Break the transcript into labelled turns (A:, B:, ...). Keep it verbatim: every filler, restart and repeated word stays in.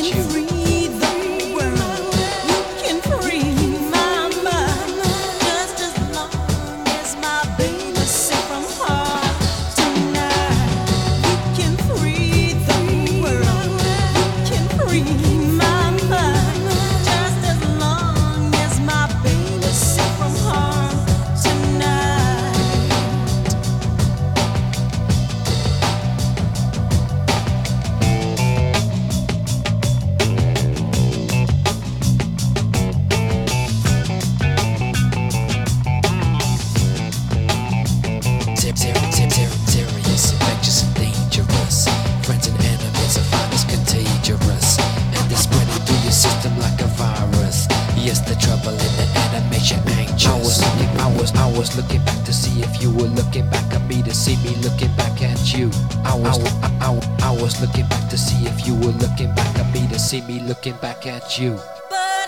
A: you. Serious, infectious and dangerous. Friends and enemies are fine as contagious, and they're spreading through your system like a virus. Yes, the trouble in the animation anxious. I was looking, I was, I was looking back to see if you were looking back at me, to see me looking back at you. I was, I, I, I, I was looking back to see if you were looking back at me, to see me looking back at you.
B: But